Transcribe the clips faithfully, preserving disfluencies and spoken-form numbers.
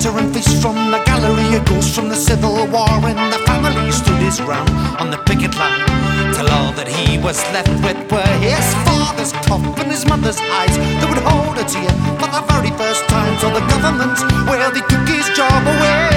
veteran face from the gallery, a ghost from the Civil War, and the family stood his ground on the picket line, till all that he was left with were his father's cuff and his mother's eyes that would hold a tear for the very first time. So the government, well, they took his job away.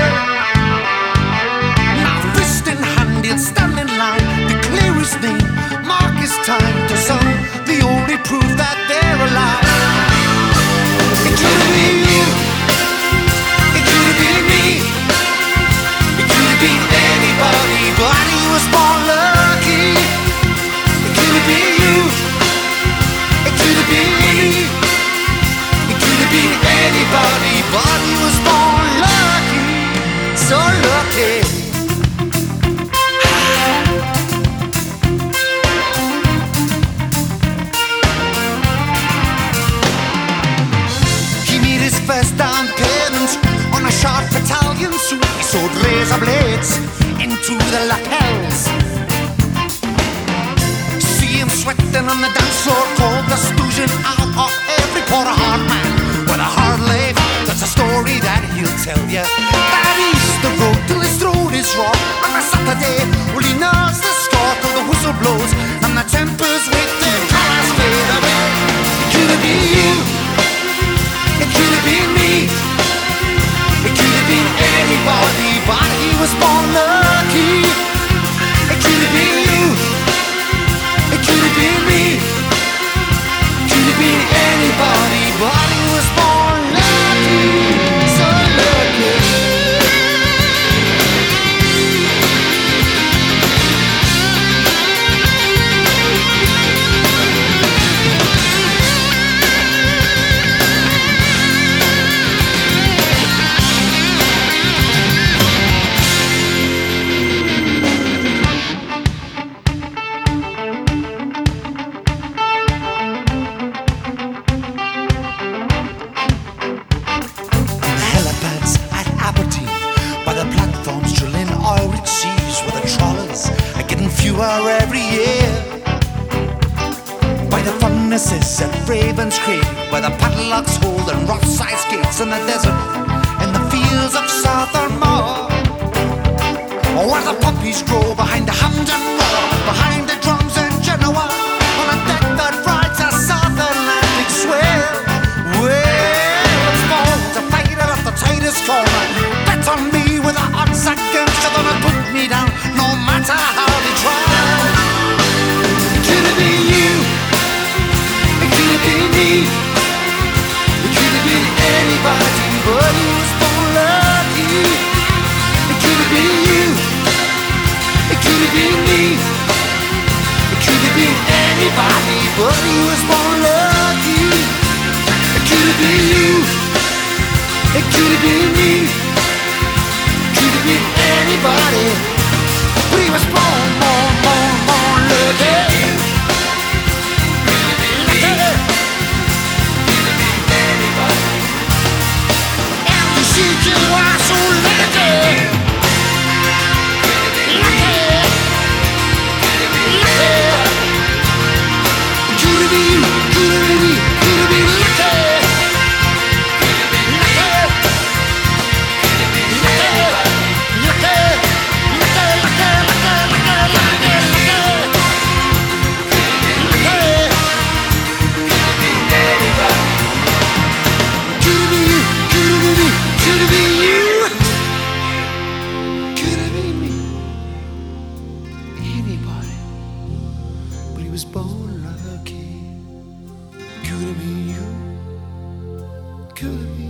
Now fist in hand he'll stand in line, declare his name, mark his time. To some, the only proof that they're alive. It could have been you, it could have been me, it could have been anybody, but he was born lucky. It could have been you, it could have been me, it could have been anybody, but he was born lucky, so lucky. First down payment on a short battalion suit. He sewed razor blades into the lapels. See him sweating on the dance floor, cold, the stoozing out of every poor hard man with a hard life. That's a story that he'll tell you. That Easter road till his throat is raw. On a Saturday, well, he knows the score till the whistle blows and the tempers with the colours fade away. It could have been you, it could have been me, it could have been anybody, but he was born lucky. It could have been you, it could have been me, it could have been anybody, but he was born lucky, so lucky. Every year by the furnaces at Raven's Creek, where the padlocks hold and Rothside's gates in the desert, in the fields of Southernmore, or where the poppies grow behind the Hampden Roar, behind the drums in Genoa, on a deck that rides a South Atlantic swell. Well, it's born to fight it at the tightest corner. Bet on me with the odds against you, gonna put me down no matter how they try. It could have been you, it could have been me, it could have been anybody, but he was born lucky. It could have been you, it could have been me, it could have been anybody, but he was born lucky. It could have been you, it could have been me, it could have been anybody, but he was born, born, born, born lucky. You are so lucky, lucky, lucky. Could it be you? Could it be me? Could it be lucky, lucky, lucky, lucky, lucky, lucky, born lucky. Could it be you? Could it be